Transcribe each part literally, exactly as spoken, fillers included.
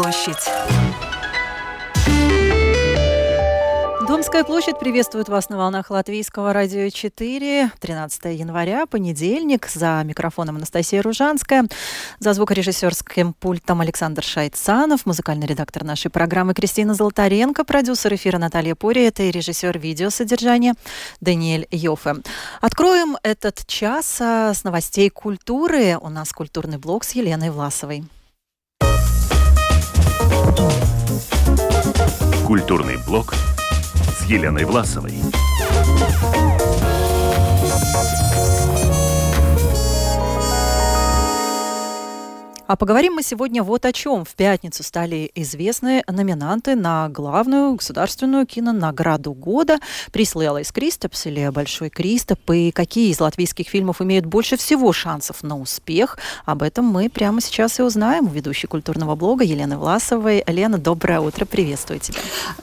площадь. Домская площадь приветствует вас на волнах Латвийского радио четыре. тринадцатое января, понедельник. За микрофоном Анастасия Ружанская. За звукорежиссерским пультом Александр Шайцанов. Музыкальный редактор нашей программы Кристина Золотаренко. Продюсер эфира Наталья Пори. И режиссер видеосодержания Даниэль Йоффе. Откроем этот час с новостей культуры. У нас культурный блок с Еленой Власовой. Культурный блок с Еленой Власовой. А поговорим мы сегодня вот о чем. В пятницу стали известны номинанты на главную государственную кинонаграду года. Приз Лелайс Кристапс или Большой Кристоп. И какие из латвийских фильмов имеют больше всего шансов на успех? Об этом мы прямо сейчас и узнаем у ведущей культурного блога Елены Власовой. Лена, доброе утро, приветствую тебя.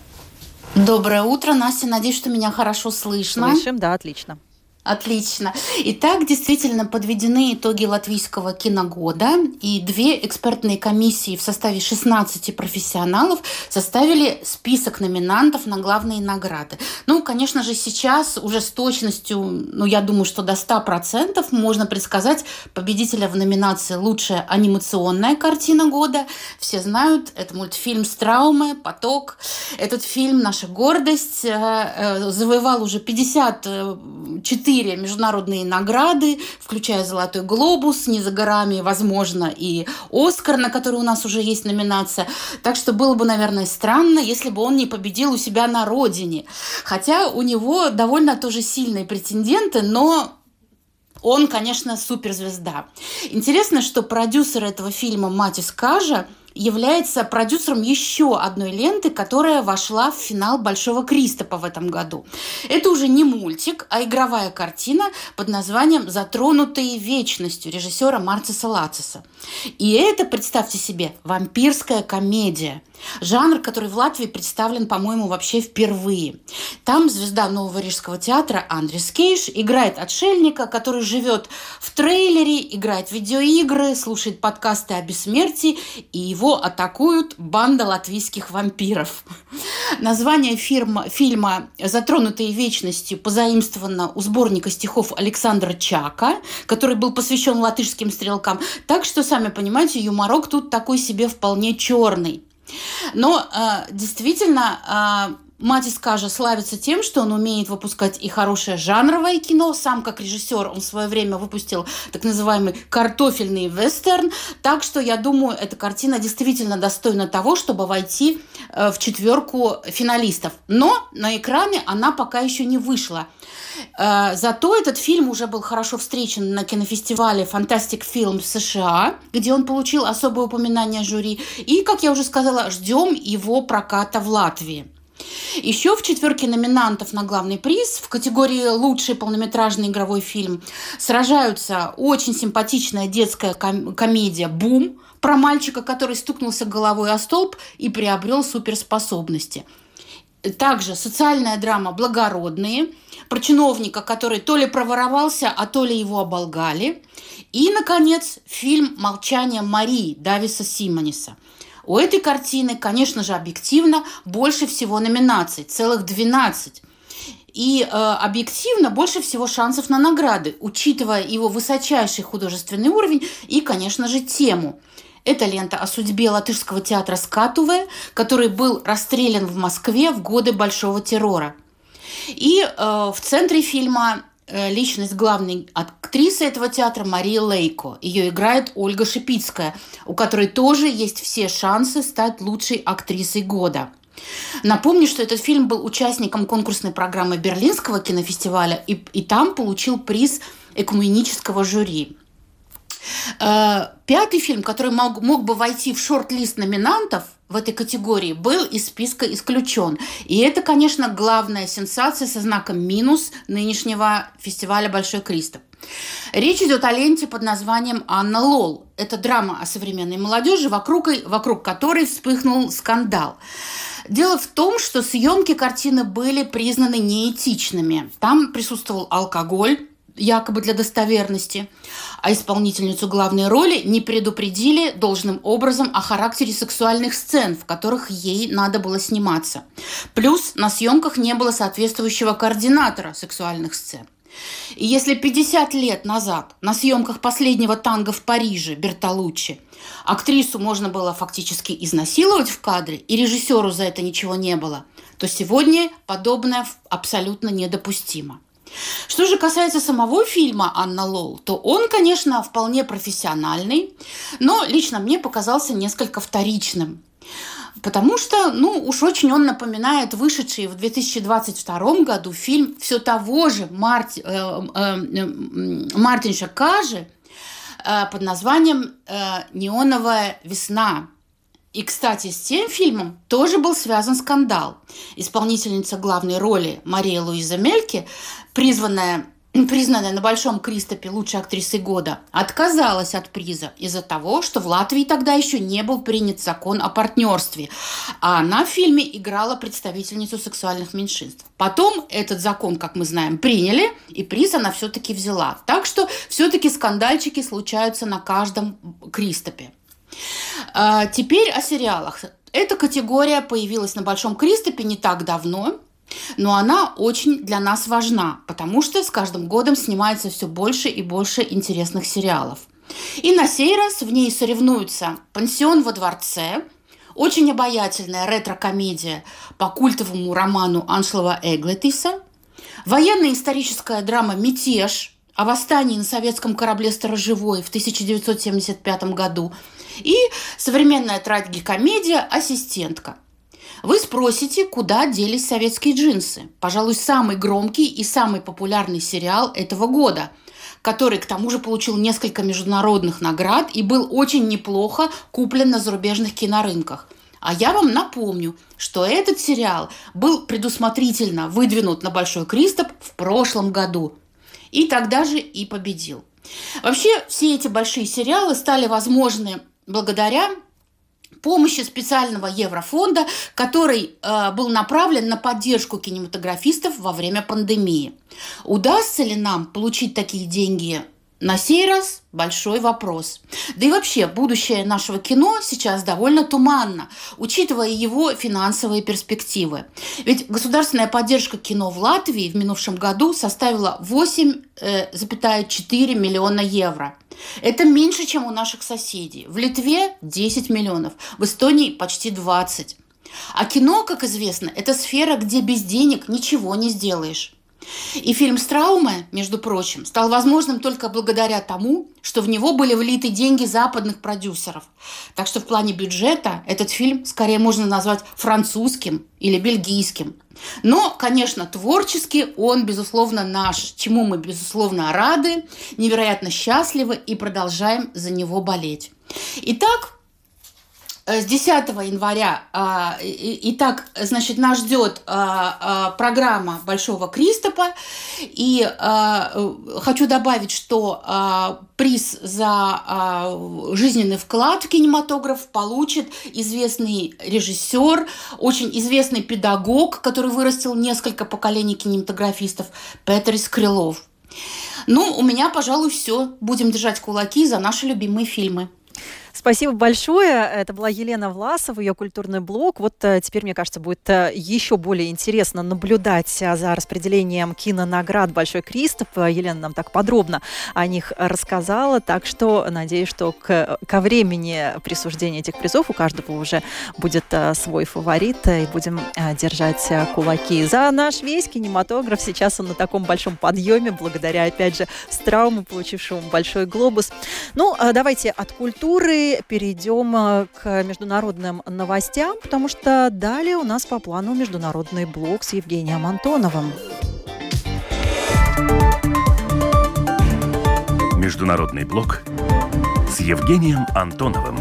Доброе утро, Настя. Надеюсь, что меня хорошо слышно. Слышим, да, отлично. Отлично. Итак, действительно подведены итоги Латвийского киногода, и две экспертные комиссии в составе шестнадцати профессионалов составили список номинантов на главные награды. Ну, конечно же, сейчас уже с точностью, ну, я думаю, что до ста процентов можно предсказать победителя в номинации «Лучшая анимационная картина года». Все знают, это мультфильм «Страуме», «Поток». Этот фильм «Наша гордость» завоевал уже пятьдесят четыре международные награды, включая «Золотой глобус», не за горами, возможно, и «Оскар», на который у нас уже есть номинация. Так что было бы, наверное, странно, если бы он не победил у себя на родине. Хотя у него довольно тоже сильные претенденты, но он, конечно, суперзвезда. Интересно, что продюсер этого фильма Матис Кажа является продюсером еще одной ленты, которая вошла в финал Большого Кристопа в этом году. Это уже не мультик, а игровая картина под названием «Затронутые вечностью» режиссера Марциса Лациса. И это, представьте себе, вампирская комедия. Жанр, который в Латвии представлен, по-моему, вообще впервые. Там звезда Нового Рижского театра Андрис Кейш играет отшельника, который живет в трейлере, играет в видеоигры, слушает подкасты о бессмертии, и его атакуют банда латвийских вампиров. Название фирма, фильма «Затронутые вечностью» позаимствовано у сборника стихов Александра Чака, который был посвящен латышским стрелкам. Так что, сами понимаете, юморок тут такой себе вполне черный. Но э, действительно, э, Матис Кажа славится тем, что он умеет выпускать и хорошее жанровое кино. Сам как режиссер он в свое время выпустил так называемый картофельный вестерн. Так что, я думаю, эта картина действительно достойна того, чтобы войти э, в четверку финалистов. Но на экране она пока еще не вышла. Зато этот фильм уже был хорошо встречен на кинофестивале Fantastic Film в США, где он получил особое упоминание жюри. И, как я уже сказала, ждем его проката в Латвии. Еще в четверке номинантов на главный приз в категории «Лучший полнометражный игровой фильм» сражаются очень симпатичная детская ком- комедия «Бум» про мальчика, который стукнулся головой о столб и приобрел суперспособности. Также социальная драма «Благородные», про чиновника, который то ли проворовался, а то ли его оболгали. И, наконец, фильм «Молчание Марии» Дависа Симониса. У этой картины, конечно же, объективно больше всего номинаций, целых двенадцать. И э, объективно больше всего шансов на награды, учитывая его высочайший художественный уровень и, конечно же, тему. Это лента о судьбе латышского театра Скатуве, который был расстрелян в Москве в годы Большого террора. И э, в центре фильма э, личность главной актрисы этого театра Мария Лейко. Ее играет Ольга Шипицкая, у которой тоже есть все шансы стать лучшей актрисой года. Напомню, что этот фильм был участником конкурсной программы Берлинского кинофестиваля и, и там получил приз экуменического жюри. Пятый фильм, который мог, мог бы войти в шорт-лист номинантов в этой категории, был из списка исключен. И это, конечно, главная сенсация со знаком минус нынешнего фестиваля «Большой Кристоп». Речь идет о ленте под названием «Анна Лол». Это драма о современной молодежи, вокруг, вокруг которой вспыхнул скандал. Дело в том, что съемки картины были признаны неэтичными. Там присутствовал алкоголь, якобы для достоверности, а исполнительницу главной роли не предупредили должным образом о характере сексуальных сцен, в которых ей надо было сниматься. Плюс на съемках не было соответствующего координатора сексуальных сцен. И если пятьдесят лет назад на съемках последнего танго в Париже Бертолуччи актрису можно было фактически изнасиловать в кадре, и режиссеру за это ничего не было, то сегодня подобное абсолютно недопустимо. Что же касается самого фильма «Анна Лол», то он, конечно, вполне профессиональный, но лично мне показался несколько вторичным. Потому что, ну, уж очень он напоминает вышедший в две тысячи двадцать втором году фильм все того же Марти, э, э, э, Мартинша Кажи э, под названием э, «Неоновая весна». И, кстати, с тем фильмом тоже был связан скандал. Исполнительница главной роли Мария Луиза Мельке, призванная, признанная на Большом Кристопе лучшей актрисой года, отказалась от приза из-за того, что в Латвии тогда еще не был принят закон о партнерстве, а она в фильме играла представительницу сексуальных меньшинств. Потом этот закон, как мы знаем, приняли, и приз она все-таки взяла. Так что все-таки скандальчики случаются на каждом Кристопе. А теперь о сериалах. Эта категория появилась на Большом Кристопе не так давно, но она очень для нас важна, потому что с каждым годом снимается все больше и больше интересных сериалов. И на сей раз в ней соревнуются «Пансион во дворце», очень обаятельная ретро-комедия по культовому роману Аншлова Эглетиса, военно-историческая драма «Мятеж» о восстании на советском корабле «Сторожевой» в тысяча девятьсот семьдесят пятом году и современная трагикомедия «Ассистентка». Вы спросите, куда делись советские джинсы? Пожалуй, самый громкий и самый популярный сериал этого года, который, к тому же, получил несколько международных наград и был очень неплохо куплен на зарубежных кинорынках. А я вам напомню, что этот сериал был предусмотрительно выдвинут на Большой Кристоп в прошлом году. И тогда же и победил. Вообще, все эти большие сериалы стали возможны благодаря помощи специального Еврофонда, который э, был направлен на поддержку кинематографистов во время пандемии. Удастся ли нам получить такие деньги на сей раз? Большой вопрос. Да и вообще, будущее нашего кино сейчас довольно туманно, учитывая его финансовые перспективы. Ведь государственная поддержка кино в Латвии в минувшем году составила восемь целых четыре десятых миллиона евро. Это меньше, чем у наших соседей. В Литве десять миллионов, в Эстонии почти двадцать. А кино, как известно, это сфера, где без денег ничего не сделаешь. И фильм «Страуме», между прочим, стал возможным только благодаря тому, что в него были влиты деньги западных продюсеров. Так что в плане бюджета этот фильм скорее можно назвать французским или бельгийским. Но, конечно, творчески он, безусловно, наш, чему мы, безусловно, рады, невероятно счастливы и продолжаем за него болеть. Итак, с десятого января, итак, значит, нас ждет программа Большого Кристопа. И хочу добавить, что приз за жизненный вклад в кинематограф получит известный режиссер, очень известный педагог, который вырастил несколько поколений кинематографистов, Петрис Крылов. Ну, у меня, пожалуй, все. Будем держать кулаки за наши любимые фильмы. Спасибо большое. Это была Елена Власова, ее культурный блог. Вот теперь, мне кажется, будет еще более интересно наблюдать за распределением кинонаград «Большой Кристоп». Елена нам так подробно о них рассказала. Так что надеюсь, что к, ко времени присуждения этих призов у каждого уже будет свой фаворит. И будем держать кулаки за наш весь кинематограф. Сейчас он на таком большом подъеме, благодаря, опять же, Страуму, получившему «Большой глобус». Ну, давайте от культуры перейдем к международным новостям, потому что далее у нас по плану международный блог с Евгением Антоновым. Международный блог с Евгением Антоновым.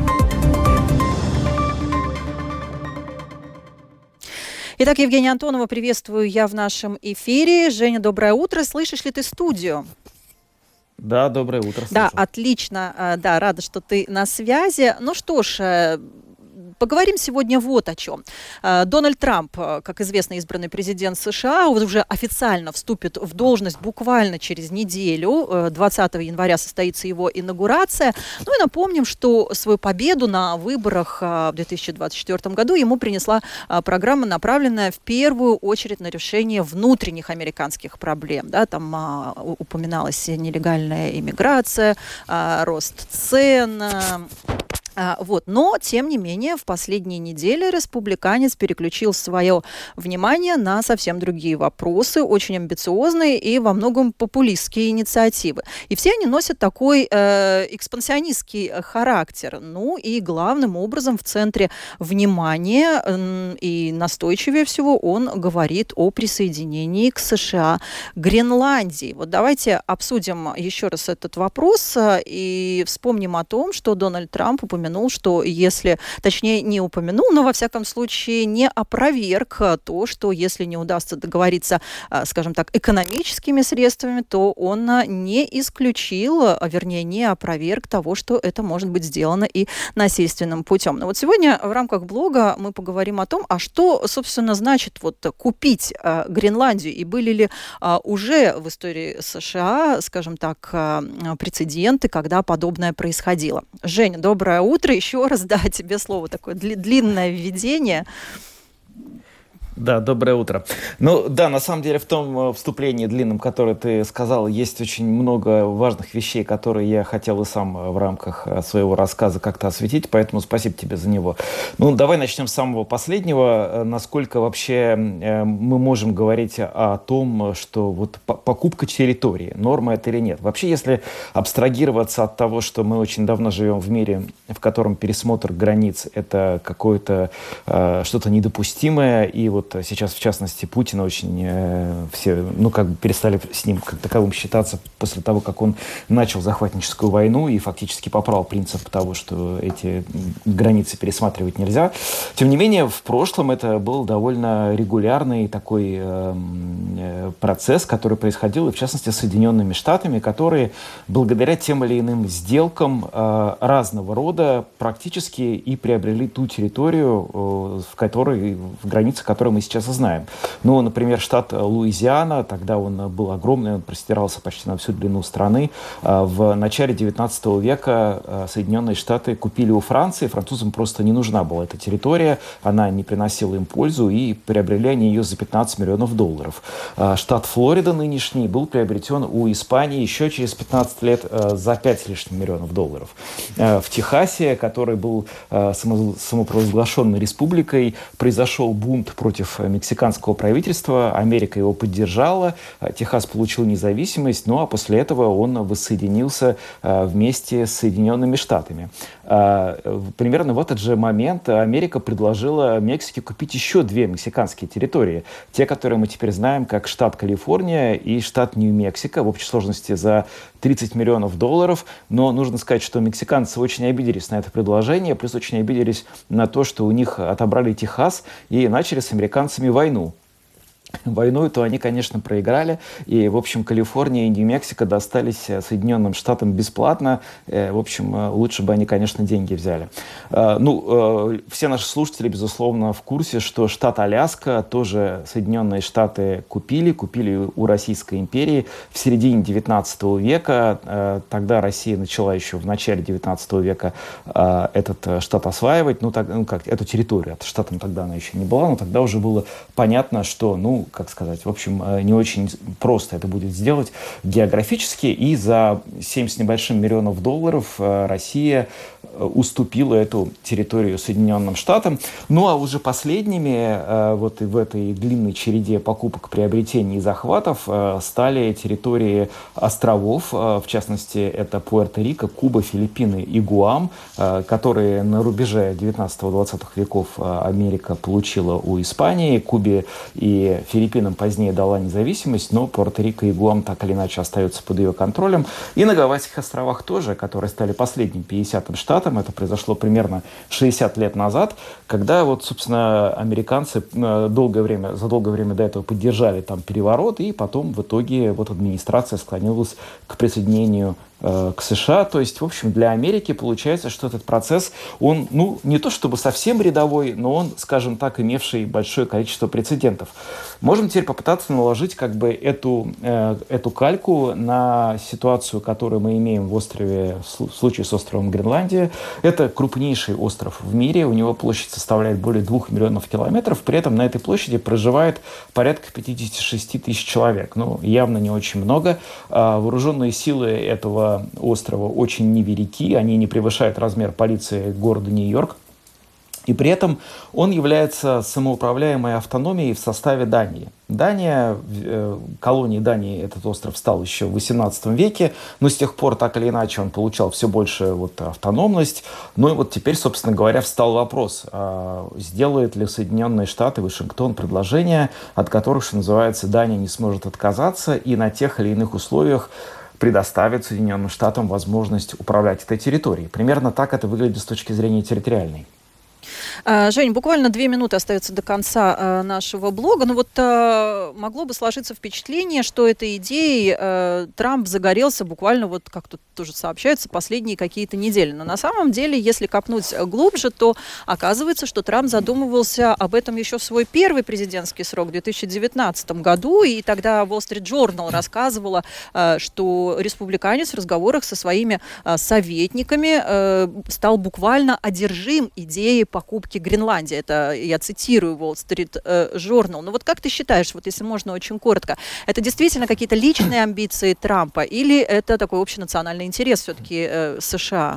Итак, Евгения Антонова, приветствую я в нашем эфире. Женя, доброе утро. Слышишь ли ты студию? Да, доброе утро. Слышу. Да, отлично. Да, рада, что ты на связи. Ну что ж, Поговорим сегодня вот о чем. Дональд Трамп, как известно, избранный президент США, уже официально вступит в должность буквально через неделю. двадцатого января состоится его инаугурация. Ну и напомним, что свою победу на выборах в две тысячи двадцать четвёртом году ему принесла программа, направленная в первую очередь на решение внутренних американских проблем. Да, там а, упоминалась нелегальная иммиграция, а, рост цен. А, вот. Но, тем не менее, в последние недели республиканец переключил свое внимание на совсем другие вопросы, очень амбициозные и во многом популистские инициативы. И все они носят такой э, экспансионистский характер. Ну и главным образом в центре внимания э, и настойчивее всего он говорит о присоединении к США Гренландии. Вот давайте обсудим еще раз этот вопрос э, и вспомним о том, что Дональд Трамп упомянул, что если, точнее, не упомянул, но, во всяком случае, не опроверг то, что если не удастся договориться, скажем так, экономическими средствами, то он не исключил, вернее, не опроверг того, что это может быть сделано и насильственным путем. Но вот сегодня в рамках блога мы поговорим о том, а что, собственно, значит вот купить Гренландию, и были ли уже в истории США, скажем так, прецеденты, когда подобное происходило. Женя, доброе утро. Утро еще раз, да, тебе слово, такое длинное введение. Да, доброе утро. Ну да, на самом деле в том вступлении длинном, которое ты сказал, есть очень много важных вещей, которые я хотел и сам в рамках своего рассказа как-то осветить, поэтому спасибо тебе за него. Ну давай начнем с самого последнего. Насколько вообще мы можем говорить о том, что вот покупка территории, норма это или нет? Вообще, если абстрагироваться от того, что мы очень давно живем в мире, в котором пересмотр границ это какое-то что-то недопустимое, и вот сейчас, в частности, Путина очень э, все, ну, как бы перестали с ним как таковым считаться после того, как он начал захватническую войну и фактически попрал принцип того, что эти границы пересматривать нельзя. Тем не менее, в прошлом это был довольно регулярный такой э, э, процесс, который происходил, и в частности, с Соединенными Штатами, которые благодаря тем или иным сделкам э, разного рода практически и приобрели ту территорию, э, в которой, в границе которой мы сейчас и знаем. Ну, например, штат Луизиана, тогда он был огромный, он простирался почти на всю длину страны. В начале девятнадцатого века Соединенные Штаты купили у Франции, французам просто не нужна была эта территория, она не приносила им пользу, и приобрели они ее за пятнадцать миллионов долларов. Штат Флорида нынешний был приобретен у Испании еще через пятнадцать лет за пять с лишним миллионов долларов. В Техасе, который был самопровозглашенной республикой, произошел бунт против мексиканского правительства, Америка его поддержала, Техас получил независимость, ну а после этого он воссоединился вместе с Соединенными Штатами. Примерно в этот же момент Америка предложила Мексике купить еще две мексиканские территории. Те, которые мы теперь знаем как штат Калифорния и штат Нью-Мексико, в общей сложности за тридцать миллионов долларов. Но нужно сказать, что мексиканцы очень обиделись на это предложение, плюс очень обиделись на то, что у них отобрали Техас и начали с американцами войну. Войну эту они, конечно, проиграли, и, в общем, Калифорния и Нью-Мексико достались Соединенным Штатам бесплатно. В общем, лучше бы они, конечно, деньги взяли. Ну, все наши слушатели, безусловно, в курсе, что штат Аляска тоже Соединенные Штаты купили, купили у Российской империи в середине девятнадцатого века. Тогда Россия начала еще в начале девятнадцатого века этот штат осваивать, ну, так, ну как, эту территорию. Штатом тогда она еще не была, но тогда уже было понятно, что, ну, как сказать, в общем, не очень просто это будет сделать географически, и за семь с небольшим миллионов долларов Россия уступила эту территорию Соединенным Штатам. Ну, а уже последними вот и в этой длинной череде покупок, приобретений и захватов стали территории островов, в частности, это Пуэрто-Рико, Куба, Филиппины и Гуам, которые на рубеже девятнадцатого-двадцатых веков Америка получила у Испании. Кубе и Филиппинам позднее дала независимость, но Пуэрто-Рико и Гуам так или иначе остаются под ее контролем. И на Гавайских островах тоже, которые стали последним пятидесятым штатом. Это произошло примерно шестьдесят лет назад, когда вот, собственно, американцы долгое время, за долгое время до этого поддержали там переворот, и потом в итоге вот администрация склонилась к присоединению к США. То есть, в общем, для Америки получается, что этот процесс, он, ну, не то чтобы совсем рядовой, но он, скажем так, имевший большое количество прецедентов. Можем теперь попытаться наложить как бы эту, э, эту кальку на ситуацию, которую мы имеем в острове, в случае с островом Гренландия. Это крупнейший остров в мире, у него площадь составляет более двух миллионов километров, при этом на этой площади проживает порядка пятьдесят шесть тысяч человек. Ну, явно не очень много. А вооруженные силы этого острова очень невелики, они не превышают размер полиции города Нью-Йорк. И при этом он является самоуправляемой автономией в составе Дании. Дания, э, колонией Дании этот остров стал еще в восемнадцатом веке, но с тех пор так или иначе он получал все больше вот, автономность. Ну и вот теперь, собственно говоря, встал вопрос, а сделают ли Соединенные Штаты, Вашингтон предложения, от которых, что называется, Дания не сможет отказаться и на тех или иных условиях предоставит Соединенным Штатам возможность управлять этой территорией. Примерно так это выглядит с точки зрения территориальной. Жень, буквально две минуты остается до конца э, нашего блога. Но вот э, могло бы сложиться впечатление, что этой идеей э, Трамп загорелся буквально, вот как тут тоже сообщается, последние какие-то недели. Но на самом деле, если копнуть глубже, то оказывается, что Трамп задумывался об этом еще в свой первый президентский срок в две тысячи девятнадцатом году. И тогда Wall Street Journal рассказывала, э, что республиканец в разговорах со своими э, советниками э, стал буквально одержим идеей покупки Гренландии. Это я цитирую Wall Street Journal. Но вот как ты считаешь, вот если можно очень коротко, это действительно какие-то личные амбиции Трампа или это такой общенациональный интерес все-таки э, США?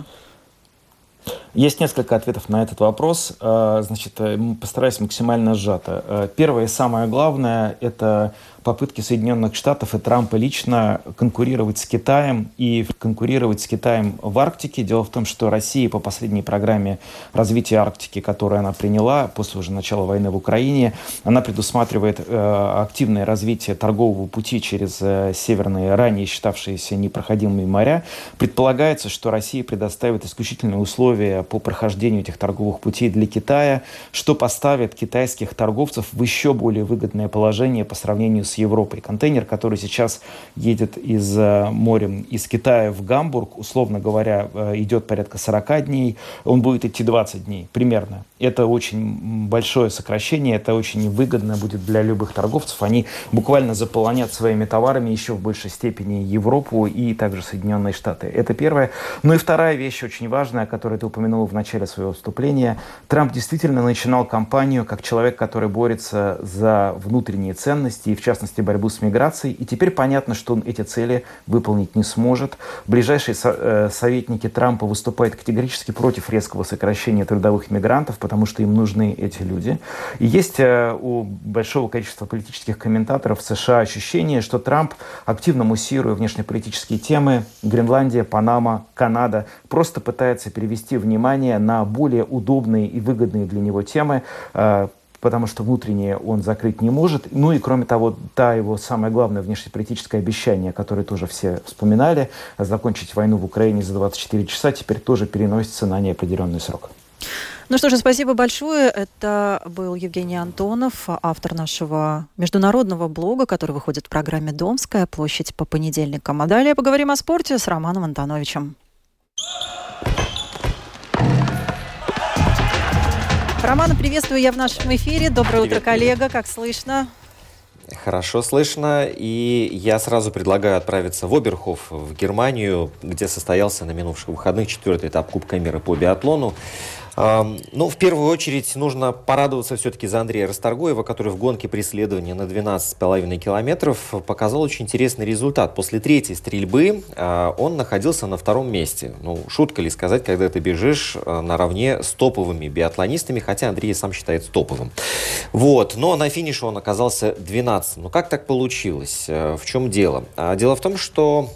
Есть несколько ответов на этот вопрос. Значит, постараюсь максимально сжато. Первое и самое главное – это попытки Соединенных Штатов и Трампа лично конкурировать с Китаем и конкурировать с Китаем в Арктике. Дело в том, что Россия по последней программе развития Арктики, которую она приняла после уже начала войны в Украине, она предусматривает э, активное развитие торгового пути через э, северные, ранее считавшиеся непроходимыми моря. Предполагается, что Россия предоставит исключительные условия по прохождению этих торговых путей для Китая, что поставит китайских торговцев в еще более выгодное положение по сравнению с Европой. Контейнер, который сейчас едет из морем из Китая в Гамбург, условно говоря, идет порядка сорок дней, он будет идти двадцать дней примерно. Это очень большое сокращение, это очень выгодно будет для любых торговцев. Они буквально заполонят своими товарами еще в большей степени Европу и также Соединенные Штаты. Это первое. Ну и вторая вещь очень важная, о которой ты упомянул в начале своего выступления. Трамп действительно начинал кампанию как человек, который борется за внутренние ценности и, в частности, борьбу с миграцией. И теперь понятно, что он эти цели выполнить не сможет. Ближайшие со- э, советники Трампа выступают категорически против резкого сокращения трудовых мигрантов, потому что им нужны эти люди. И есть э, у большого количества политических комментаторов в США ощущение, что Трамп, активно муссируя внешнеполитические темы, Гренландия, Панама, Канада, просто пытается перевести внимание на более удобные и выгодные для него темы, э, потому что внутреннее он закрыть не может. Ну и кроме того, та его самое главное внешнеполитическое обещание, которое тоже все вспоминали, закончить войну в Украине за двадцать четыре часа, теперь тоже переносится на неопределенный срок. Ну что же, спасибо большое. Это был Евгений Антонов, автор нашего международного блога, который выходит в программе «Домская площадь» по понедельникам. А далее поговорим о спорте с Романом Антоновичем. Романа, приветствую я в нашем эфире. Доброе Привет, утро, коллега. Как слышно? Хорошо слышно. И я сразу предлагаю отправиться в Оберхоф, в Германию, где состоялся на минувших выходных четвертый этап Кубка мира по биатлону. Ну, в первую очередь, нужно порадоваться все-таки за Андрея Расторгуева, который в гонке преследования на двенадцать с половиной километров показал очень интересный результат. После третьей стрельбы он находился на втором месте. Ну, шутка ли сказать, когда ты бежишь наравне с топовыми биатлонистами, хотя Андрей сам считается топовым. Вот, но на финише он оказался двенадцатым. Ну, как так получилось? В чем дело? Дело в том, что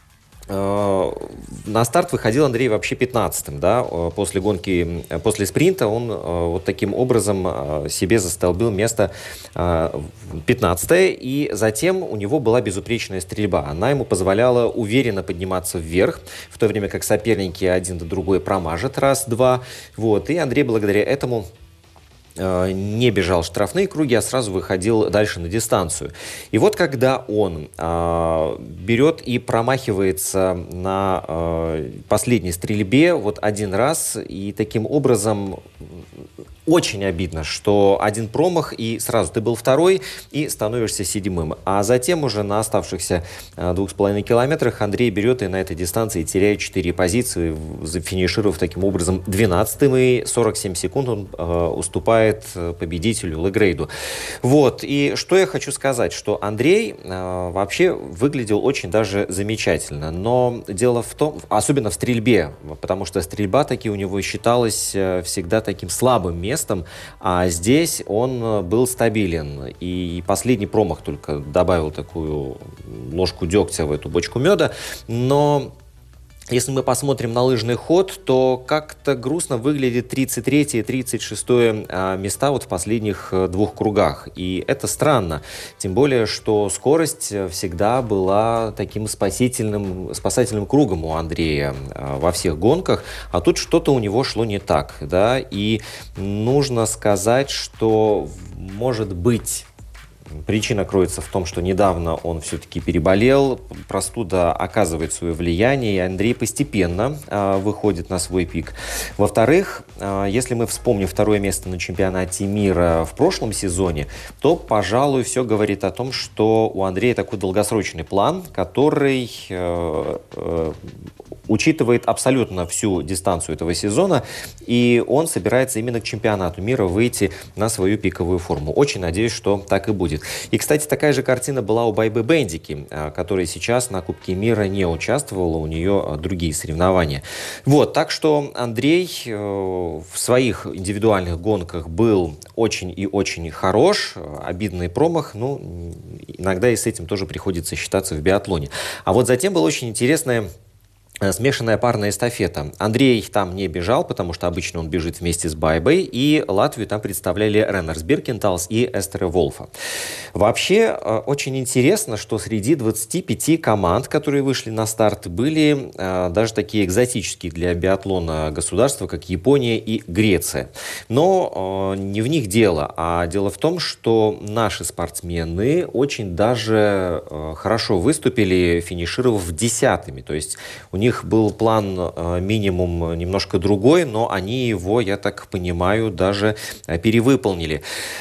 на старт выходил Андрей вообще пятнадцатым, да, после гонки, после спринта он вот таким образом себе застолбил место пятнадцатое, и затем у него была безупречная стрельба. Она ему позволяла уверенно подниматься вверх, в то время как соперники один до другой промажет раз-два, вот, и Андрей благодаря этому не бежал штрафные круги, а сразу выходил дальше на дистанцию. И вот когда он э, берет и промахивается на э, последней стрельбе вот один раз, и таким образом очень обидно, что один промах, и сразу ты был второй, и становишься седьмым. А затем уже на оставшихся двух с половиной километрах Андрей берет и на этой дистанции теряет четыре позиции, зафинишировав таким образом двенадцатым, и сорок семь секунд он э, уступает победителю Легрейду. Вот, и что я хочу сказать, что Андрей э, вообще выглядел очень даже замечательно, но дело в том, особенно в стрельбе, потому что стрельба таки у него считалась всегда таким слабым местом, местом, а здесь он был стабилен. И последний промах только добавил такую ложку дегтя в эту бочку меда. Но если мы посмотрим на лыжный ход, то как-то грустно выглядит тридцать третье и тридцать шестое места вот в последних двух кругах. И это странно. Тем более, что скорость всегда была таким спасительным, спасательным кругом у Андрея во всех гонках. А тут что-то у него шло не так. Да? И нужно сказать, что, может быть, причина кроется в том, что недавно он все-таки переболел, простуда оказывает свое влияние, и Андрей постепенно э, выходит на свой пик. Во-вторых, э, если мы вспомним второе место на чемпионате мира в прошлом сезоне, то, пожалуй, все говорит о том, что у Андрея такой долгосрочный план, который э, э, учитывает абсолютно всю дистанцию этого сезона, и он собирается именно к чемпионату мира выйти на свою пиковую форму. Очень надеюсь, что так и будет. И, кстати, такая же картина была у Байбы Бендики, которая сейчас на Кубке мира не участвовала, у нее другие соревнования. Вот, так что Андрей в своих индивидуальных гонках был очень и очень хорош. Обидный промах, ну, иногда и с этим тоже приходится считаться в биатлоне. А вот затем было очень интересное смешанная парная эстафета. Андрей там не бежал, потому что обычно он бежит вместе с Байбой, и Латвию там представляли Реннерс Биркенталс и Эстере Волфа. Вообще, очень интересно, что среди двадцати пяти команд, которые вышли на старт, были э, даже такие экзотические для биатлона государства, как Япония и Греция. Но э, не в них дело, а дело в том, что наши спортсмены очень даже э, хорошо выступили, финишировав десятыми. То есть у них был план э, минимум немножко другой, но они его, я так понимаю, даже э, перевыполнили.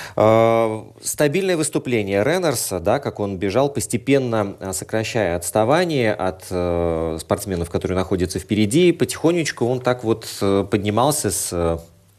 Э, стабильное выступление Реннерса, да, как он бежал, постепенно э, сокращая отставание от э, спортсменов, которые находятся впереди, потихонечку он так вот э, поднимался с э,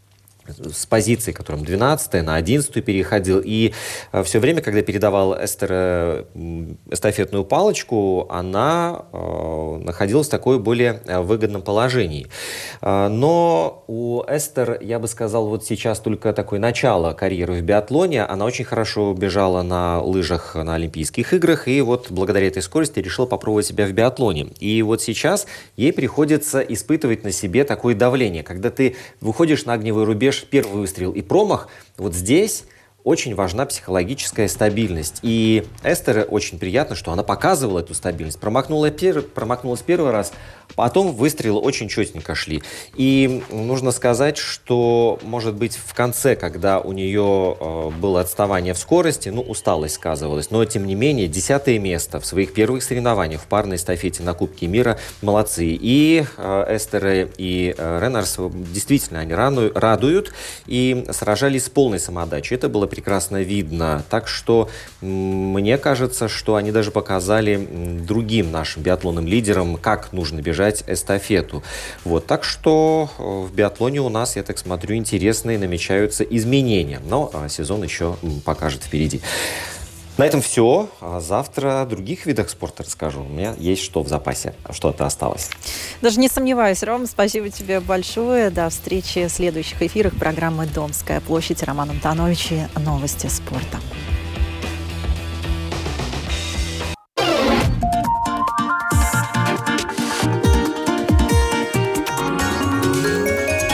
с позиции, которым двенадцатая, на одиннадцатую переходил. И э, все время, когда передавал Эстер эстафетную палочку, она э, находилась в такой более выгодном положении. Э, но у Эстер, я бы сказал, вот сейчас только такое начало карьеры в биатлоне. Она очень хорошо бежала на лыжах на Олимпийских играх, и вот благодаря этой скорости решила попробовать себя в биатлоне. И вот сейчас ей приходится испытывать на себе такое давление. Когда ты выходишь на огневой рубеж, первый выстрел и промах, вот здесь очень важна психологическая стабильность. И Эстере очень приятно, что она показывала эту стабильность. Промахнула пер... Промахнулась первый раз, потом выстрелы очень четенько шли. И нужно сказать, что, может быть, в конце, когда у нее э, было отставание в скорости, ну, усталость сказывалась. Но, тем не менее, десятое место в своих первых соревнованиях в парной эстафете на Кубке мира. Молодцы. И э, Эстере и э, Реннерс действительно они рану... радуют и сражались с полной самоотдачей. Это было прекрасно видно. Так что мне кажется, что они даже показали другим нашим биатлонным лидерам, как нужно бежать эстафету. Вот. Так что в биатлоне у нас, я так смотрю, интересные намечаются изменения. Но сезон еще покажет впереди. На этом все. А завтра о других видах спорта расскажу. У меня есть что в запасе, что-то осталось. Даже не сомневаюсь, Ром, спасибо тебе большое. До встречи в следующих эфирах программы «Домская площадь». Роман Антонович и новости спорта.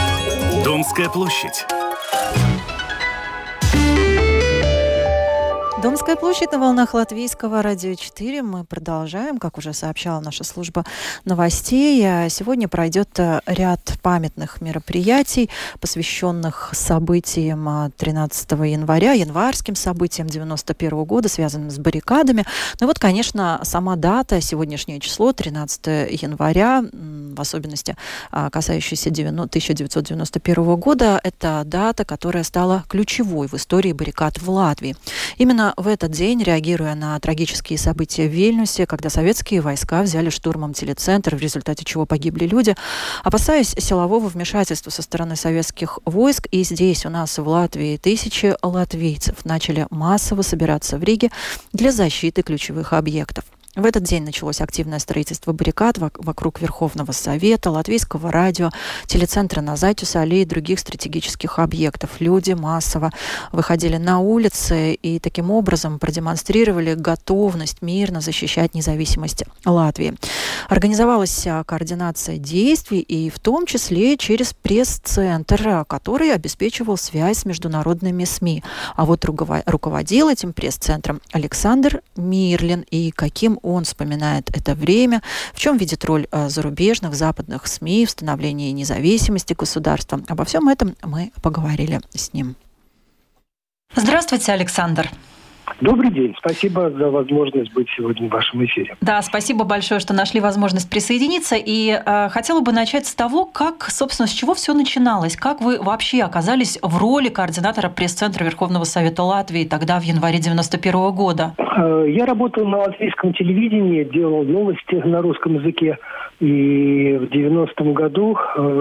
Домская площадь. Домская площадь на волнах Латвийского радио четыре. Мы продолжаем, как уже сообщала наша служба новостей. Сегодня пройдет ряд памятных мероприятий, посвященных событиям тринадцатого января, январским событиям девяносто первого года, связанным с баррикадами. Ну и вот, конечно, сама дата, сегодняшнее число, тринадцатого января, в особенности касающаяся тысяча девятьсот девяносто первого года, это дата, которая стала ключевой в истории баррикад в Латвии. Именно в этот день, реагируя на трагические события в Вильнюсе, когда советские войска взяли штурмом телецентр, в результате чего погибли люди, опасаясь силового вмешательства со стороны советских войск, и здесь у нас в Латвии тысячи латвийцев начали массово собираться в Риге для защиты ключевых объектов. В этот день началось активное строительство баррикад вокруг Верховного Совета, Латвийского радио, телецентра на Зайтюс-аллее и других стратегических объектов. Люди массово выходили на улицы и таким образом продемонстрировали готовность мирно защищать независимость Латвии. Организовалась координация действий, и в том числе через пресс-центр, который обеспечивал связь с международными СМИ. А вот руководил этим пресс-центром Александр Мирлин, и каким он вспоминает это время, в чем видит роль зарубежных западных СМИ в становлении независимости государства. Обо всем этом мы поговорили с ним. Здравствуйте, Александр. Добрый день. Спасибо за возможность быть сегодня в вашем эфире. Да, спасибо большое, что нашли возможность присоединиться. И э, хотела бы начать с того, как, собственно, с чего все начиналось. Как вы вообще оказались в роли координатора пресс-центра Верховного Совета Латвии тогда, в январе девяносто первого года? Я работал на латвийском телевидении, делал новости на русском языке. И в девяностом году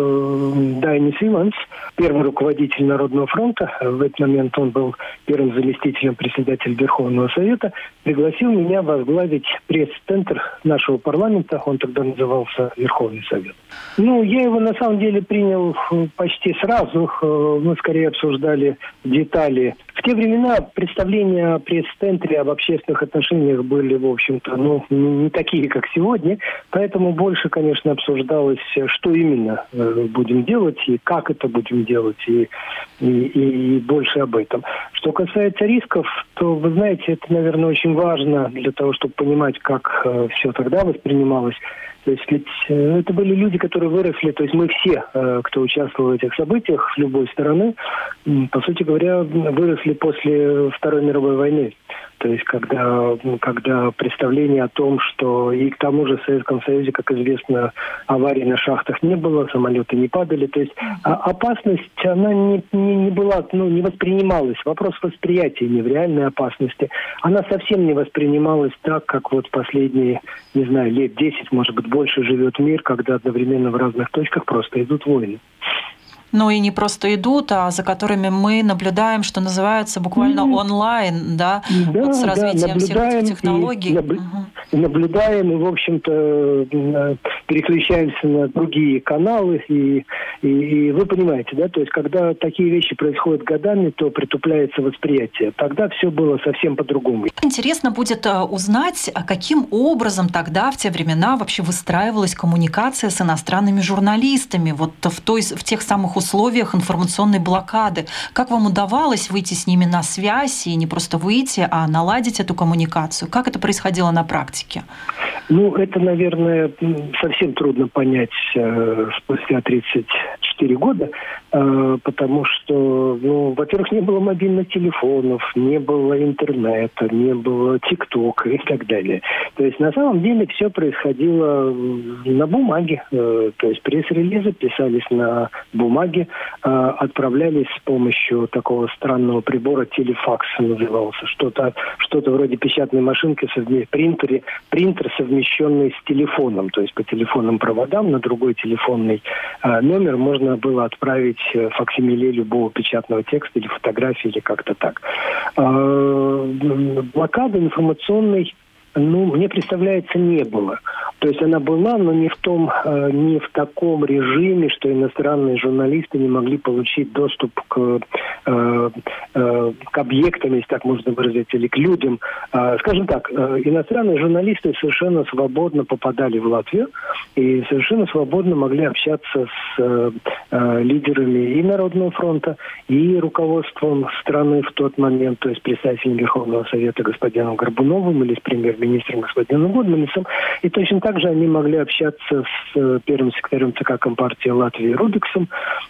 э, Дайнис Иванс, первый руководитель Народного фронта, в этот момент он был первым заместителем председателя Верховного Совета, пригласил меня возглавить пресс-центр нашего парламента, он тогда назывался Верховный Совет. Ну, я его на самом деле принял почти сразу, мы скорее обсуждали детали. В те времена представления о пресс-центре, об общественных отношениях были, в общем-то, ну, не такие, как сегодня, поэтому больше, конечно, обсуждалось, что именно будем делать и как это будем делать, и, и, и больше об этом. Что касается рисков, то, вы знаете, это, наверное, очень важно для того, чтобы понимать, как все тогда воспринималось. То есть ведь это были люди, которые выросли, то есть мы все, кто участвовал в этих событиях с любой стороны, по сути говоря, выросли после Второй мировой войны. То есть когда, когда представление о том, что и к тому же в Советском Союзе, как известно, аварий на шахтах не было, самолеты не падали. То есть опасность, она не, не, не была, ну, не воспринималась. Вопрос восприятия, не в реальной опасности. Она совсем не воспринималась так, как вот последние, не знаю, лет десять, может быть, больше живет мир, когда одновременно в разных точках просто идут войны. Ну и не просто идут, а за которыми мы наблюдаем, что называется, буквально mm-hmm. онлайн, да, да вот с развитием да, всех этих технологий. И наб... угу. Наблюдаем и, в общем-то, переключаемся на другие каналы. И, и, и вы понимаете, да, то есть когда такие вещи происходят годами, то притупляется восприятие. Тогда все было совсем по-другому. Интересно будет узнать, каким образом тогда, в те времена, вообще выстраивалась коммуникация с иностранными журналистами, вот в, той, в тех самых условиях информационной блокады. Как вам удавалось выйти с ними на связь и не просто выйти, а наладить эту коммуникацию? Как это происходило на практике? Ну, это, наверное, совсем трудно понять э, спустя тридцать четыре года, э, потому что, ну, во-первых, не было мобильных телефонов, не было интернета, не было ТикТока и так далее. То есть, на самом деле, все происходило на бумаге. Э, то есть, пресс-релизы писались на бумаге, э, отправлялись с помощью такого странного прибора, телефакс назывался, что-то, что-то вроде печатной машинки, принтере, принтер совмещенный с телефоном, то есть по телефонным проводам на другой телефонный э, номер можно было отправить факсимиле любого печатного текста или фотографии, или как-то так. Э, блокада информационной ну, мне представляется, не было. То есть она была, но не в том, не в таком режиме, что иностранные журналисты не могли получить доступ к, к объектам, если так можно выразиться, или к людям. Скажем так, иностранные журналисты совершенно свободно попадали в Латвию и совершенно свободно могли общаться с лидерами и Народного фронта, и руководством страны в тот момент, то есть представителем Верховного Совета господином Горбуновым или с премьер-министром господином Гудманисом. И точно так же они могли общаться с первым секретарем ЦК Компартии Латвии Рудексом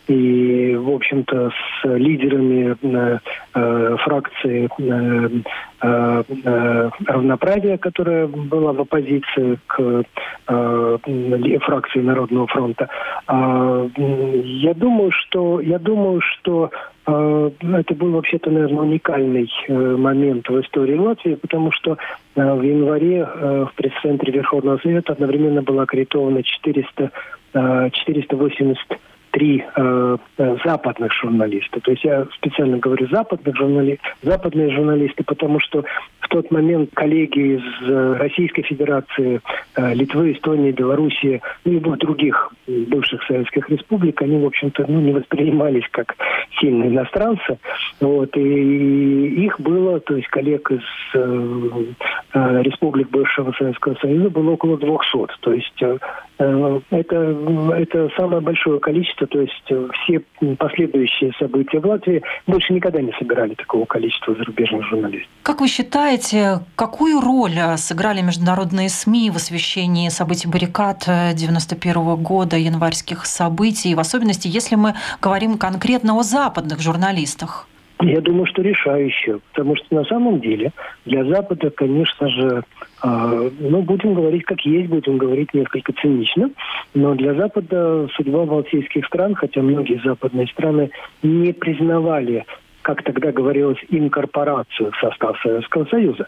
и, в общем-то, с лидерами э, э, фракции э, э, э, равноправия, которая была в оппозиции к э, фракции Народного фронта. Э, я думаю, что я думаю, что это был вообще-то, наверное, уникальный момент в истории Латвии, потому что в январе в пресс-центре Верховного Совета одновременно было аккредитовано четыреста, четыреста восемьдесят три э, западных журналиста. То есть я специально говорю западных журналистов, западные журналисты, потому что в тот момент коллеги из Российской Федерации, э, Литвы, Эстонии, Белоруссии, ну и любых других бывших советских республик, они, в общем-то, ну, не воспринимались как сильные иностранцы. Вот, и их было, то есть коллег из э, э, республик бывшего Советского Союза было около двухсот. То есть э, это, это самое большое количество. То есть все последующие события в Латвии больше никогда не собирали такого количества зарубежных журналистов. Как вы считаете, какую роль сыграли международные СМИ в освещении событий баррикад девяносто первого года, январских событий, в особенности, если мы говорим конкретно о западных журналистах? Я думаю, что решающее, потому что на самом деле для Запада, конечно же, э, ну, будем говорить как есть, будем говорить несколько цинично, но для Запада судьба балтийских стран, хотя многие западные страны не признавали, как тогда говорилось, инкорпорацию в состав Советского Союза.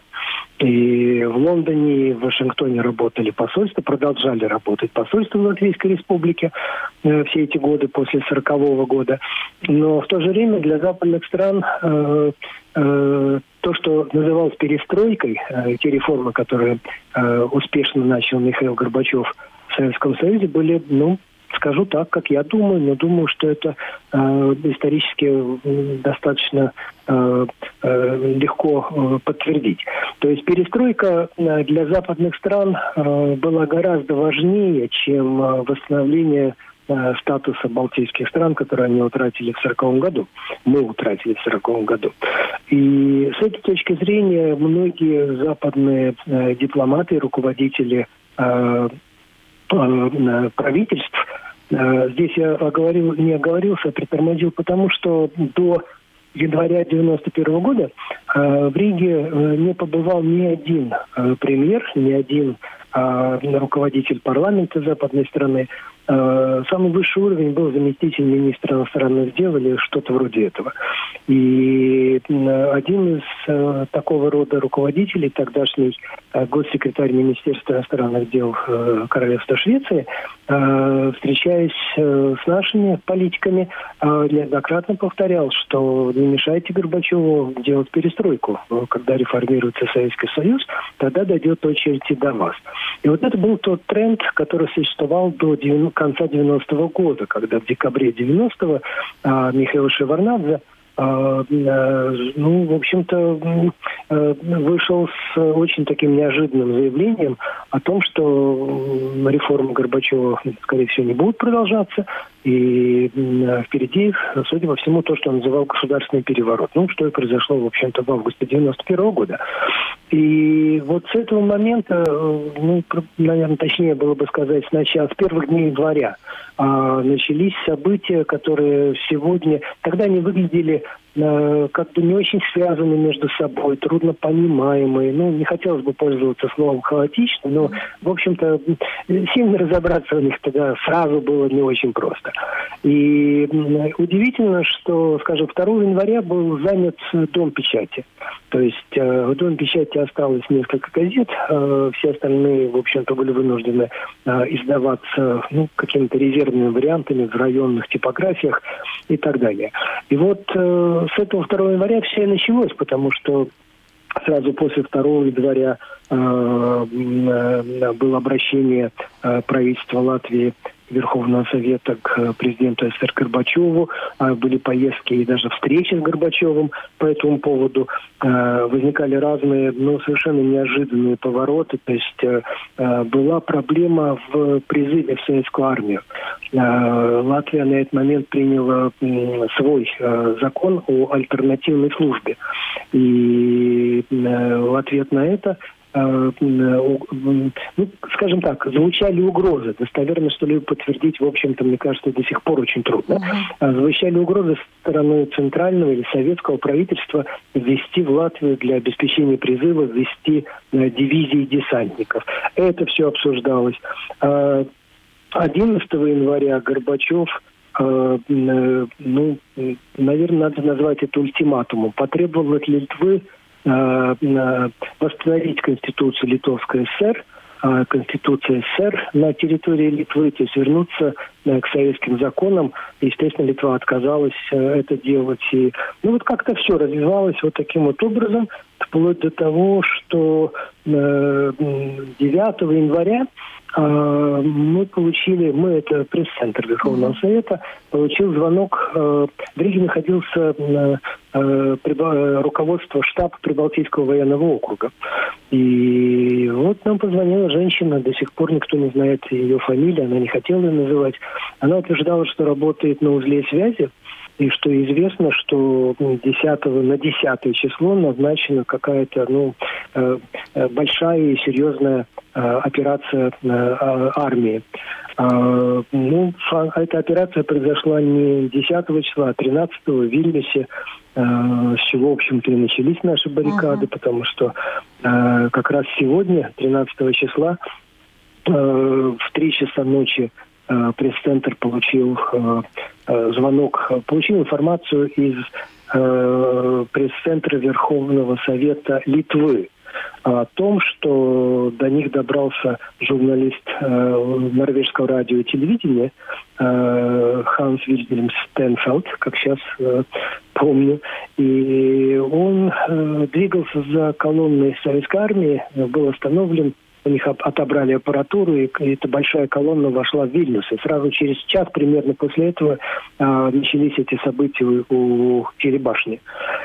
И в Лондоне и в Вашингтоне работали посольства, продолжали работать посольства в Латвийской Республике э, все эти годы после сорокового года. Но в то же время для западных стран э, э, то, что называлось перестройкой, э, те реформы, которые э, успешно начал Михаил Горбачев в Советском Союзе, были, ну, скажу так, как я думаю, но думаю, что это э, исторически э, достаточно э, э, легко э, подтвердить. То есть перестройка э, для западных стран э, была гораздо важнее, чем э, восстановление э, статуса балтийских стран, которые они утратили в сороковом году. Мы утратили в сороковом году. И с этой точки зрения многие западные э, дипломаты, руководители э, э, правительств, здесь я оговорил, не оговорился, а притормозил, потому что до января девяносто первого года в Риге не побывал ни один премьер, ни один руководитель парламента западной страны. Самый высший уровень был заместитель министра иностранных дел или что-то вроде этого. И один из такого рода руководителей, тогдашний госсекретарь Министерства иностранных дел Королевства Швеции, встречаясь с нашими политиками, неоднократно повторял, что не мешайте Горбачеву делать перестройку. Когда реформируется Советский Союз, тогда дойдет очередь и до вас. И вот это был тот тренд, который существовал до конца девяностого года, когда в декабре девяностого Михаил Шеварднадзе ну, в общем-то, вышел с очень таким неожиданным заявлением о том, что реформы Горбачева, скорее всего, не будут продолжаться, и впереди, судя по всему, то, что он называл государственный переворот. Ну, что и произошло, в общем-то, в августе девяносто первого года. И вот с этого момента, ну, наверное, точнее было бы сказать, сначала, с первых дней января, начались события, которые сегодня, тогда они выглядели как бы не очень связаны между собой, трудно понимаемые. Ну, не хотелось бы пользоваться словом хаотично, но, в общем-то, сильно разобраться в них тогда сразу было не очень просто. И удивительно, что, скажем, второго января был занят Дом печати. То есть в Доме печати осталось несколько газет, все остальные, в общем-то, были вынуждены издаваться, ну, какими-то резервными вариантами в районных типографиях и так далее. И вот с этого второго января все и началось, потому что сразу после второго января э, э, было обращение э, правительства Латвии, Верховного Совета к президенту СССР Горбачеву. Были поездки и даже встречи с Горбачевым по этому поводу. Возникали разные, но совершенно неожиданные повороты. То есть была проблема в призыве в советскую армию. Латвия на этот момент приняла свой закон о альтернативной службе. И в ответ на это, ну, скажем так, звучали угрозы. Достоверно что-либо подтвердить, в общем-то, мне кажется, до сих пор очень трудно. Uh-huh. Звучали угрозы со стороны центрального или советского правительства ввести в Латвию для обеспечения призыва, ввести дивизии десантников. Это все обсуждалось. одиннадцатого января Горбачев, ну, наверное, надо назвать это ультиматумом, потребовал от Литвы восстановить Конституцию Литовской ССР, Конституция СССР на территории Литвы, то есть вернуться к советским законам. Естественно, Литва отказалась это делать. И, ну, вот как-то все развивалось вот таким вот образом, вплоть до того, что девятого января мы получили, мы, это пресс-центр Верховного Совета, получил звонок, в Риге находился руководство штаба Прибалтийского военного округа. И вот нам позвонила женщина, до сих пор никто не знает ее фамилию, она не хотела ее называть. Она утверждала, что работает на узле связи, и что известно, что десятого на десятое число назначена какая-то, ну, большая и серьезная операция армии. Ну, эта операция произошла не десятого числа, а тринадцатого в Вильнюсе, с чего, в общем-то, и начались наши баррикады, uh-huh. потому что как раз сегодня, тринадцатого числа, в три часа ночи, пресс-центр получил э, э, звонок, получил информацию из э, пресс-центра Верховного Совета Литвы о том, что до них добрался журналист э, норвежского радио и телевидения э, Ханс Вильгельм Стенфелд, как сейчас э, помню. И он э, двигался за колонной советской армии, был остановлен. У них отобрали аппаратуру, и эта большая колонна вошла в Вильнюс. И сразу через час примерно после этого а, начались эти события у Кирибашни.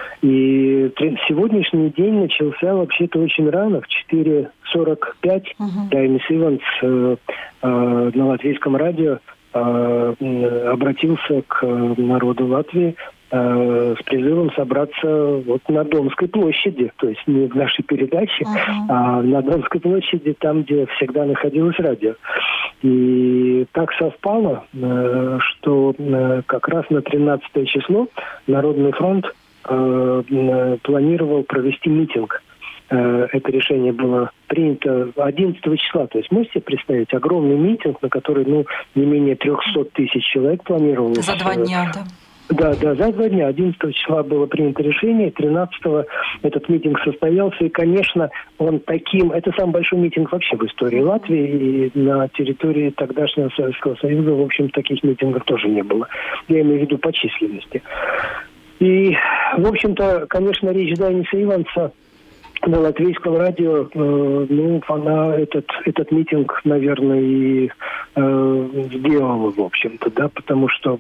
И сегодняшний день начался вообще-то очень рано, в четыре сорок пять. Uh-huh. Дайнис Иванс э, э, на латвийском радио э, обратился к народу Латвии с призывом собраться вот на Домской площади, то есть не в нашей передаче, uh-huh. а на Домской площади, там, где всегда находилось радио. И так совпало, что как раз на тринадцатое число Народный фронт планировал провести митинг. Это решение было принято одиннадцатого числа. То есть можете представить огромный митинг, на который, ну, не менее триста тысяч человек планировалось. За два дня, да. Да, да, за два дня. одиннадцатого числа было принято решение, тринадцатого этот митинг состоялся. И, конечно, он таким... Это самый большой митинг вообще в истории Латвии. И на территории тогдашнего Советского Союза, в общем, таких митингов тоже не было. Я имею в виду по численности. И, в общем-то, конечно, речь Дайниса Иванса на латвийском радио, э, ну, она этот, этот митинг, наверное, и э, сделала, в общем-то, да, потому что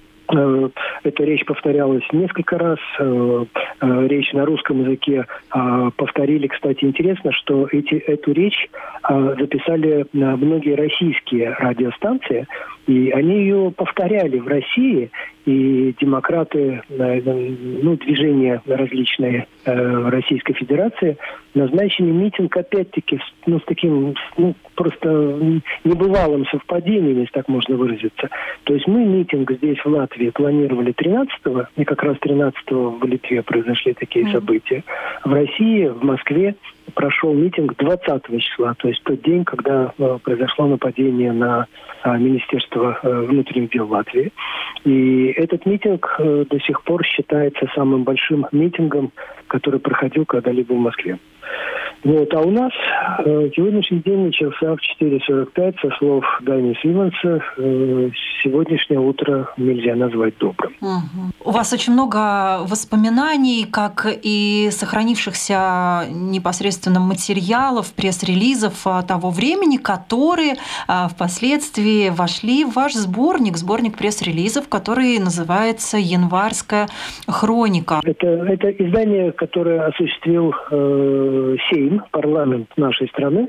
эта речь повторялась несколько раз. Речь на русском языке повторили. Кстати, интересно, что эти, эту речь записали многие российские радиостанции, и они ее повторяли в России. И демократы, ну, движения различные Российской Федерации назначили митинг, опять-таки, ну, с таким, ну, просто небывалым совпадением, если так можно выразиться. То есть мы митинг здесь, в Латвии, планировали тринадцатого, и как раз тринадцатого в Литве произошли такие mm-hmm. события. В России, в Москве прошел митинг двадцатого числа, то есть тот день, когда э, произошло нападение на э, Министерство э, внутренних дел Латвии. И этот митинг э, до сих пор считается самым большим митингом, который проходил когда-либо в Москве. Вот. А у нас э, сегодняшний день начался в четыре сорок пять, со слов Дайниса Иванса. Э, сегодняшнее утро нельзя назвать добрым. Угу. У вас очень много воспоминаний, как и сохранившихся непосредственно материалов, пресс-релизов того времени, которые впоследствии вошли в ваш сборник, сборник пресс-релизов, который называется «Январская хроника». Это, это издание, которое осуществил э, Сейм, парламент нашей страны.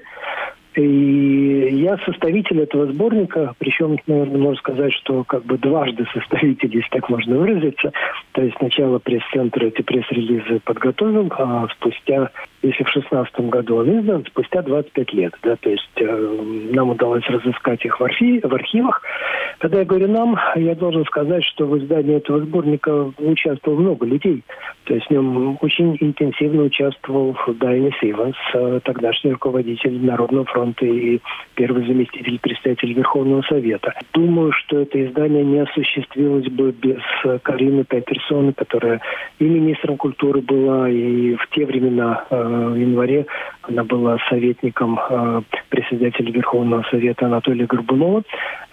И я составитель этого сборника, причем, наверное, можно сказать, что как бы дважды составитель, если так можно выразиться. То есть сначала пресс-центр эти пресс-релизы подготовил, а спустя, если в шестнадцатом году он издан, спустя двадцать пять лет. Да, то есть э, нам удалось разыскать их в, архи- в архивах. Когда я говорю «нам», я должен сказать, что в издании этого сборника участвовало много людей. То есть в нем очень интенсивно участвовал Дайнис Иванс, тогдашний руководитель Народного фронта и первый заместитель председателя Верховного Совета. Думаю, что это издание не осуществилось бы без Карины Петерсон, которая и министром культуры была, и в те времена, в январе, она была советником председателя Верховного Совета Анатолия Горбунова.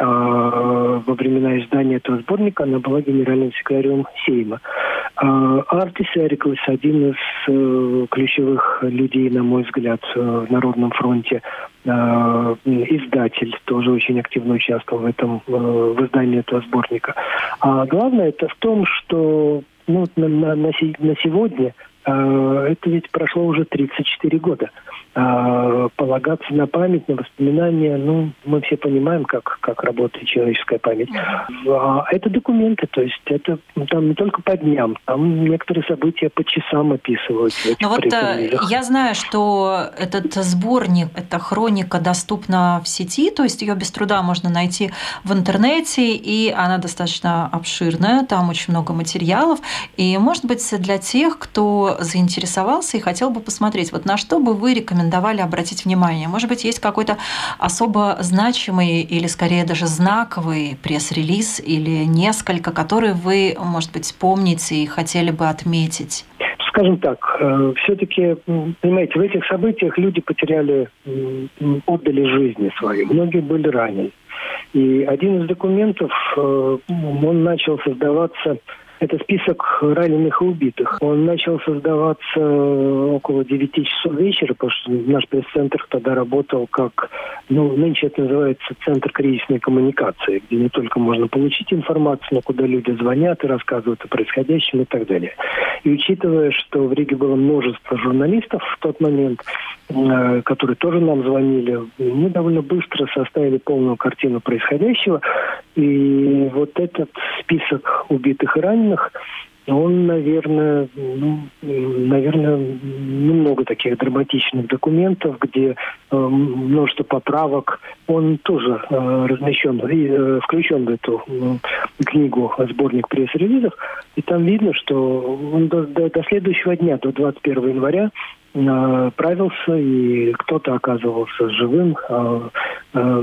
Во времена издания этого сборника она была генеральным секретарем Сейма. Артис Эриклс, один из ключевых людей, на мой взгляд, в Народном фронте, издатель, тоже очень активно участвовал в этом, в издании этого сборника. А главное это в том, что ну, на, на, на сегодня это ведь прошло уже тридцать четыре года. А полагаться на память, на воспоминания, ну, мы все понимаем, как, как работает человеческая память. А это документы, то есть это там не только по дням, там некоторые события по часам описываются. Ну вот я знаю, что этот сборник, эта хроника доступна в сети, то есть ее без труда можно найти в интернете, и она достаточно обширная, там очень много материалов, и, может быть, для тех, кто заинтересовался и хотел бы посмотреть, вот на что бы вы рекомендовали обратить внимание? Может быть, есть какой-то особо значимый или, скорее, даже знаковый пресс-релиз или несколько, которые вы, может быть, помните и хотели бы отметить? Скажем так, все-таки, понимаете, в этих событиях люди потеряли, отдали жизни свои, многие были ранены. И один из документов, он начал создаваться. Это список раненых и убитых. Он начал создаваться около девяти часов вечера, потому что наш пресс-центр тогда работал как, ну, нынче это называется Центр кризисной коммуникации, где не только можно получить информацию, но куда люди звонят и рассказывают о происходящем и так далее. И учитывая, что в Риге было множество журналистов в тот момент, которые тоже нам звонили, мы довольно быстро составили полную картину происходящего. И вот этот список убитых и раненых, он, наверное, ну, наверное, немного таких драматичных документов, где э, множество поправок. Он тоже э, размещен и э, включен в эту э, книгу, сборник пресс-релизов. И там видно, что он до, до, до следующего дня, до двадцать первого января, э, правился, и кто-то оказывался живым. Э, э,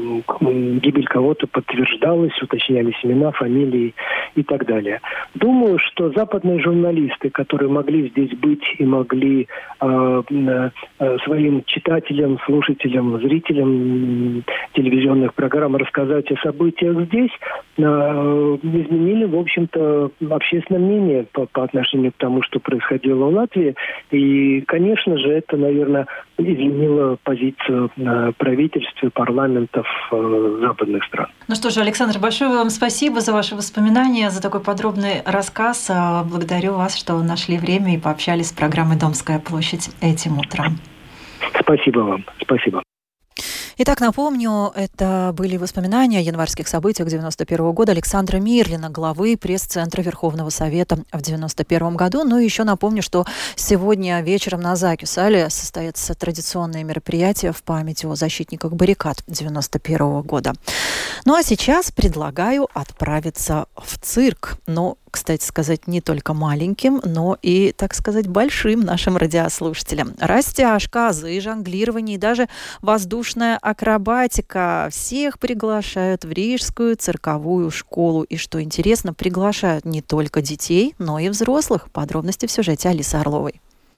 гибель кого-то подтверждалась, уточнялись имена, фамилии и так далее. Думаю, что западные журналисты, которые могли здесь быть и могли э, э, своим читателям, слушателям, зрителям телевизионных программ рассказать о событиях здесь, э, изменили, в общем-то, общественное мнение по, по отношению к тому, что происходило в Латвии. И, конечно же, это, наверное, изменило позицию э, правительства, парламентов э, западных стран. Ну что же, Александр, большое вам спасибо за ваши воспоминания, за такой подробный рассказ. Благодарю вас, что нашли время и пообщались с программой «Домская площадь» этим утром. Спасибо вам. Спасибо. Итак, напомню, это были воспоминания о январских событиях девяносто первого года Александра Мирлина, главы пресс-центра Верховного Совета в девяносто первом году. Ну и еще напомню, что сегодня вечером на Закюсале состоятся традиционные мероприятия в память о защитниках баррикад девяносто первого года. Ну а сейчас предлагаю отправиться в цирк. Но, кстати сказать, не только маленьким, но и, так сказать, большим нашим радиослушателям. Растяжка, азы, жонглирование и даже воздушная акробатика. Всех приглашают в Рижскую цирковую школу. И, что интересно, приглашают не только детей, но и взрослых. Подробности в сюжете Алисы Орловой.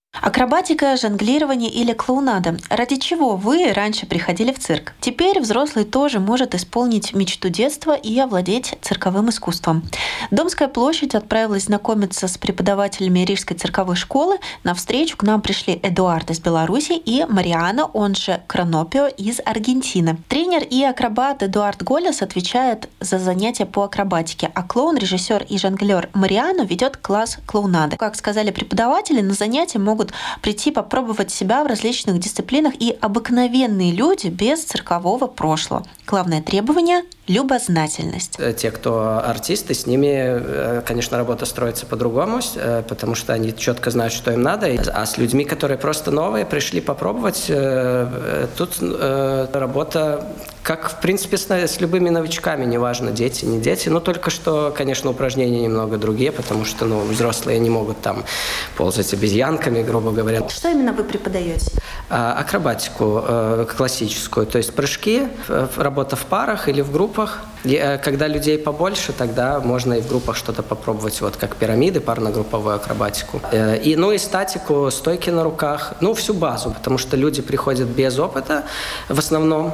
Акробатика, жонглирование или клоунада. Ради чего вы раньше приходили в цирк? Теперь взрослый тоже может исполнить мечту детства и овладеть цирковым искусством. Домская площадь отправилась знакомиться с преподавателями Рижской цирковой школы. На встречу к нам пришли Эдуард из Беларуси и Мариана, он же Кронопио, из Аргентины. Тренер и акробат Эдуард Голес отвечает за занятия по акробатике, а клоун, режиссер и жонглер Мариано ведет класс клоунады. Как сказали преподаватели, на занятия могут прийти попробовать себя в различных дисциплинах и обыкновенные люди без циркового прошлого. Главное требование – любознательность. Те, кто артисты, с ними, конечно, работа строится по-другому, потому что они четко знают, что им надо. А с людьми, которые просто новые, пришли попробовать, тут работа, как, в принципе, с любыми новичками, неважно, дети, не дети. Но только что, конечно, упражнения немного другие, потому что ну, взрослые не могут там ползать обезьянками, грубо говоря. Что именно вы преподаете? Акробатику классическую, то есть прыжки, работа в парах или в группах. Когда людей побольше, тогда можно и в группах что-то попробовать, вот как пирамиды, парно-групповую акробатику. И, ну и статику, стойки на руках, ну всю базу, потому что люди приходят без опыта в основном,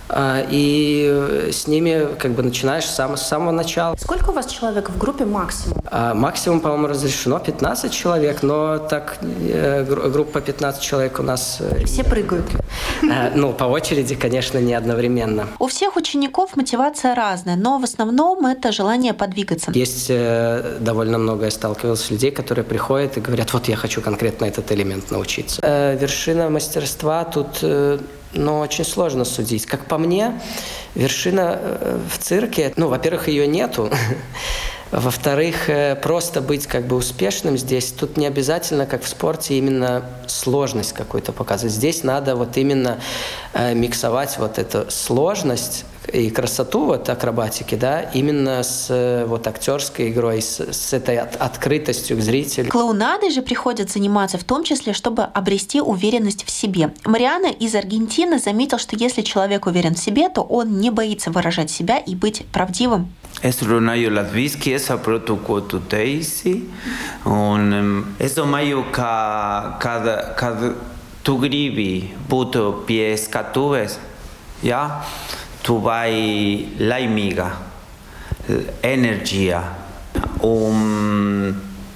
и с ними как бы начинаешь сам, с самого начала. Сколько у вас человек в группе максимум? А, максимум, по-моему, разрешено пятнадцать человек, но так группа пятнадцать человек у нас... Все прыгают? А, ну, по очереди, конечно, не одновременно. У всех учеников мотивация разная, но в основном это желание подвигаться. Есть э, довольно много, я сталкивался с людей, которые приходят и говорят, вот я хочу конкретно этот элемент научиться. Э, вершина мастерства тут... Э, Но очень сложно судить. Как по мне, вершина в цирке, ну, во-первых, ее нету. Во-вторых, просто быть как бы успешным здесь, тут не обязательно, как в спорте, именно сложность какую-то показывать. Здесь надо вот именно э, миксовать вот эту сложность и красоту вот акробатики, да, именно с вот актерской игрой, с, с этой от, открытостью к зрителю. Клоунадой же приходят заниматься в том числе, чтобы обрести уверенность в себе. Мариано из Аргентины заметил, что если человек уверен в себе, то он не боится выражать себя и быть правдивым. Es runāju latviski, es saprotu, ko tu teiksi, un um, es domāju, ka, kad, kad tu gribi būt pie skatuves, ja, tu vai laimīga, enerģija un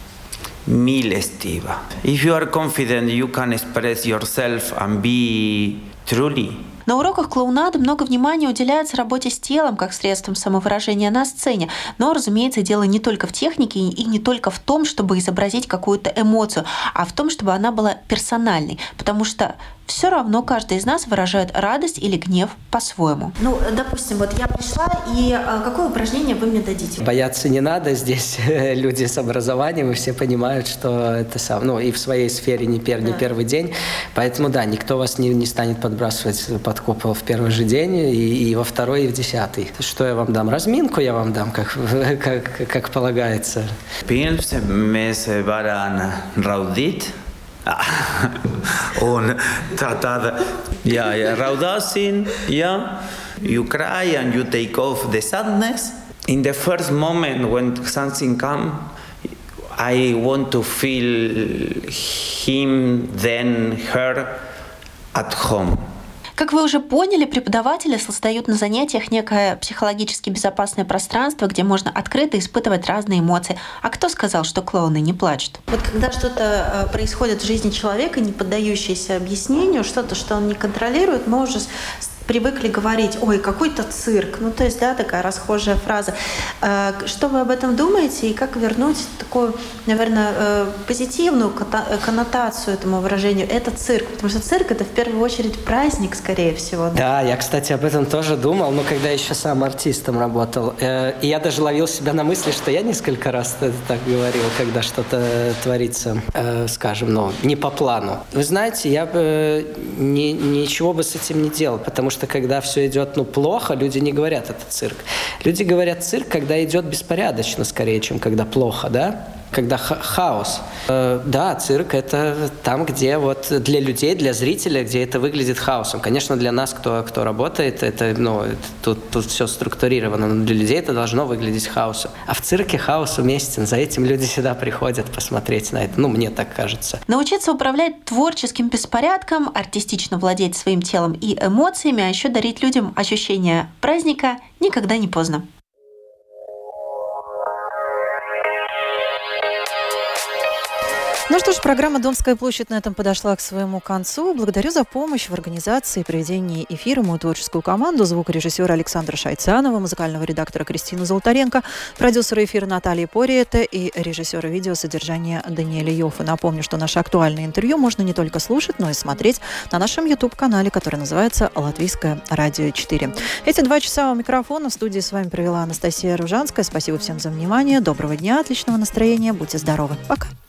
mīlestība. If you are confident, you can express yourself and be truly. На уроках клоунады много внимания уделяется работе с телом как средством самовыражения на сцене. Но, разумеется, дело не только в технике и не только в том, чтобы изобразить какую-то эмоцию, а в том, чтобы она была персональной. Потому что все равно каждый из нас выражает радость или гнев по-своему. Ну, допустим, вот я пришла, и какое упражнение вы мне дадите? Бояться не надо. Здесь люди с образованием, и все понимают, что это сам, ну, и в своей сфере не, пер, не да. первый день. Поэтому, да, никто вас не, не станет подбрасывать под купол в первый же день, и, и во второй, и в десятый. Что я вам дам? Разминку я вам дам, как, как, как полагается. Pirms mēs varam raudīt. Un tā tāda, jā, ja raudāsim, jā, you cry and you take off the sadness. In the first moment when something comes, I want to feel him, then her at home. Как вы уже поняли, преподаватели создают на занятиях некое психологически безопасное пространство, где можно открыто испытывать разные эмоции. А кто сказал, что клоуны не плачут? Вот когда что-то происходит в жизни человека, не поддающееся объяснению, что-то, что он не контролирует, мы уже привыкли говорить: ой, какой-то цирк. Ну, то есть, да, такая расхожая фраза. Что вы об этом думаете и как вернуть такую, наверное, позитивную коннотацию этому выражению? Это цирк, потому что цирк — это в первую очередь праздник, скорее всего. Да, я, кстати, об этом тоже думал, но когда еще сам артистом работал. И я даже ловил себя на мысли, что я несколько раз так говорил, когда что-то творится, скажем, ну, не по плану. Вы знаете, я бы ни, ничего бы с этим не делал, потому что Потому что когда все идет ну, плохо, люди не говорят «это цирк». Люди говорят «цирк», когда идет беспорядочно, скорее, чем когда плохо, да? когда ха- хаос. Э, да, цирк — это там, где вот для людей, для зрителя, где это выглядит хаосом. Конечно, для нас, кто, кто работает, это, ну, это, тут, тут все структурировано, но для людей это должно выглядеть хаосом. А в цирке хаос уместен, за этим люди сюда приходят посмотреть на это. Ну, мне так кажется. Научиться управлять творческим беспорядком, артистично владеть своим телом и эмоциями, а еще дарить людям ощущение праздника никогда не поздно. Ну что ж, программа «Домская площадь» на этом подошла к своему концу. Благодарю за помощь в организации и проведении эфира мою творческую команду, звукорежиссера Александра Шайцанова, музыкального редактора Кристину Золотаренко, продюсера эфира Натальи Пориэта и режиссера видеосодержания Даниэля Йоффе. Напомню, что наше актуальное интервью можно не только слушать, но и смотреть на нашем YouTube-канале, который называется «Латвийское радио четыре». Эти два часа у микрофона в студии с вами провела Анастасия Ружанская. Спасибо всем за внимание. Доброго дня, отличного настроения. Будьте здоровы. Пока.